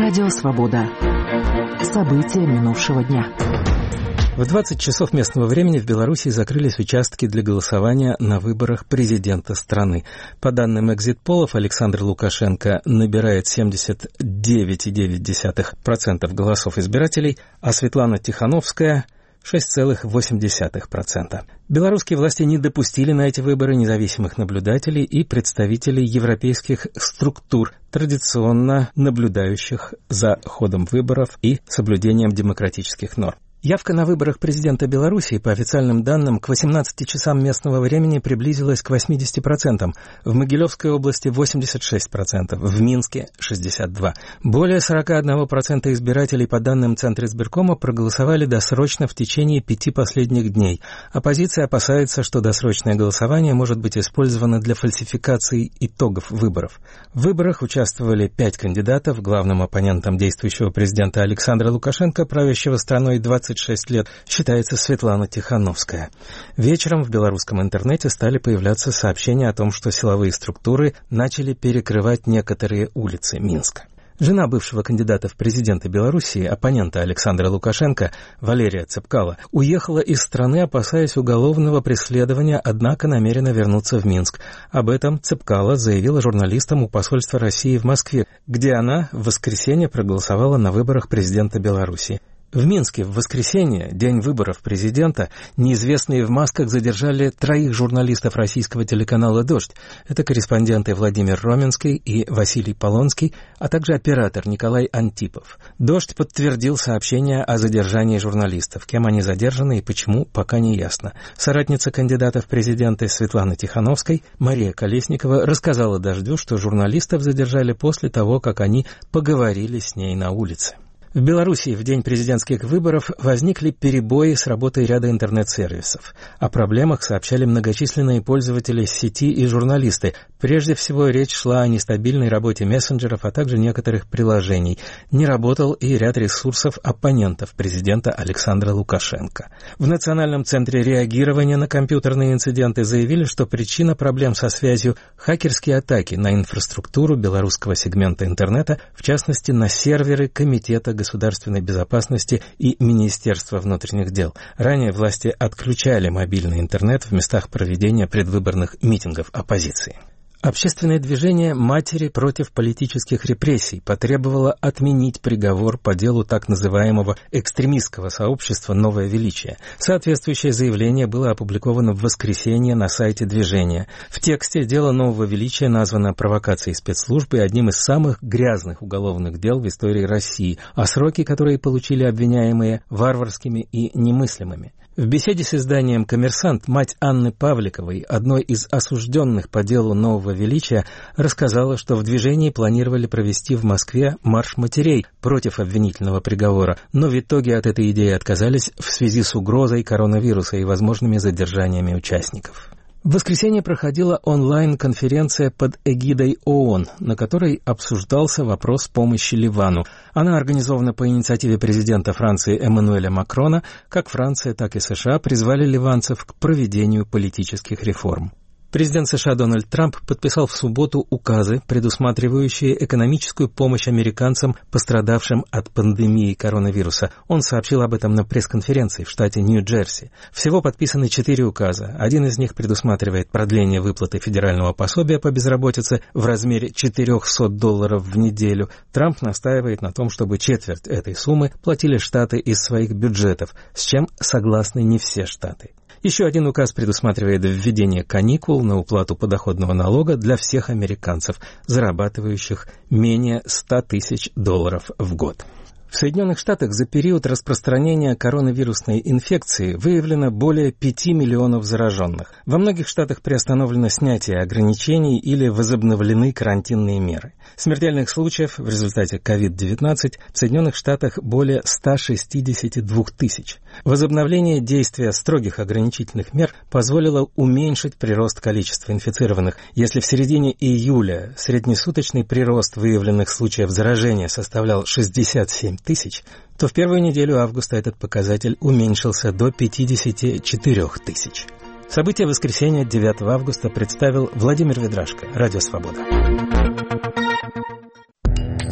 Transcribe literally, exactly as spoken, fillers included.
Радио «Свобода». События минувшего дня. В двадцать часов местного времени в Беларуси закрылись участки для голосования на выборах президента страны. По данным экзит-полов, Александр Лукашенко набирает семьдесят девять целых девять десятых процента голосов избирателей, а Светлана Тихановская – шесть целых восемь десятых процента. Белорусские власти не допустили на эти выборы независимых наблюдателей и представителей европейских структур, традиционно наблюдающих за ходом выборов и соблюдением демократических норм. Явка на выборах президента Беларуси, по официальным данным, к восемнадцати часам местного времени приблизилась к восьмидесяти процентам. В Могилевской области восемьдесят шесть процентов, в Минске шестьдесят два процента. Более сорок один процент избирателей, по данным Центризбиркома, проголосовали досрочно в течение пяти последних дней. Оппозиция опасается, что досрочное голосование может быть использовано для фальсификации итогов выборов. В выборах участвовали пять кандидатов. Главным оппонентом действующего президента Александра Лукашенко, правящего страной двадцать шесть лет, считается Светлана Тихановская. Вечером в белорусском интернете стали появляться сообщения о том, что силовые структуры начали перекрывать некоторые улицы Минска. Жена бывшего кандидата в президенты Белоруссии, оппонента Александра Лукашенко, Валерия Цепкало, уехала из страны, опасаясь уголовного преследования, однако намерена вернуться в Минск. Об этом Цепкало заявила журналистам у посольства России в Москве, где она в воскресенье проголосовала на выборах президента Белоруссии. В Минске в воскресенье, день выборов президента, неизвестные в масках задержали троих журналистов российского телеканала «Дождь». Это корреспонденты Владимир Роменский и Василий Полонский, а также оператор Николай Антипов. «Дождь» подтвердил сообщение о задержании журналистов. Кем они задержаны и почему, пока не ясно. Соратница кандидата в президенты Светланы Тихановской, Мария Колесникова, рассказала «Дождю», что журналистов задержали после того, как они поговорили с ней на улице. В Беларуси в день президентских выборов возникли перебои с работой ряда интернет-сервисов. О проблемах сообщали многочисленные пользователи сети и журналисты. Прежде всего, речь шла о нестабильной работе мессенджеров, а также некоторых приложений. Не работал и ряд ресурсов оппонентов президента Александра Лукашенко. В Национальном центре реагирования на компьютерные инциденты заявили, что причина проблем со связью – хакерские атаки на инфраструктуру белорусского сегмента интернета, в частности, на серверы Комитета государственной безопасности и Министерства внутренних дел. Ранее власти отключали мобильный интернет в местах проведения предвыборных митингов оппозиции. Общественное движение «Матери против политических репрессий» потребовало отменить приговор по делу так называемого экстремистского сообщества «Новое величие». Соответствующее заявление было опубликовано в воскресенье на сайте движения. В тексте дело «Нового величия» названо провокацией спецслужб и одним из самых грязных уголовных дел в истории России, а сроки, которые получили обвиняемые, варварскими и немыслимыми. В беседе с изданием «Коммерсант» мать Анны Павликовой, одной из осужденных по делу «Нового величия», рассказала, что в движении планировали провести в Москве марш матерей против обвинительного приговора, но в итоге от этой идеи отказались в связи с угрозой коронавируса и возможными задержаниями участников. В воскресенье проходила онлайн-конференция под эгидой ООН, на которой обсуждался вопрос помощи Ливану. Она организована по инициативе президента Франции Эммануэля Макрона. Как Франция, так и США призвали ливанцев к проведению политических реформ. Президент США Дональд Трамп подписал в субботу указы, предусматривающие экономическую помощь американцам, пострадавшим от пандемии коронавируса. Он сообщил об этом на пресс-конференции в штате Нью-Джерси. Всего подписаны четыре указа. Один из них предусматривает продление выплаты федерального пособия по безработице в размере четыреста долларов в неделю. Трамп настаивает на том, чтобы четверть этой суммы платили штаты из своих бюджетов, с чем согласны не все штаты. Еще один указ предусматривает введение каникул на уплату подоходного налога для всех американцев, зарабатывающих менее ста тысяч долларов в год. В Соединенных Штатах за период распространения коронавирусной инфекции выявлено более пяти миллионов зараженных. Во многих штатах приостановлено снятие ограничений или возобновлены карантинные меры. Смертельных случаев в результате ковид девятнадцать в Соединенных Штатах более ста шестидесяти двух тысяч. Возобновление действия строгих ограничительных мер позволило уменьшить прирост количества инфицированных. Если в середине июля среднесуточный прирост выявленных случаев заражения составлял шестьдесят семь тысяч, то в первую неделю августа этот показатель уменьшился до пятидесяти четырёх тысяч. События воскресенья девятого августа представил Владимир Ведрашко, Радио «Свобода».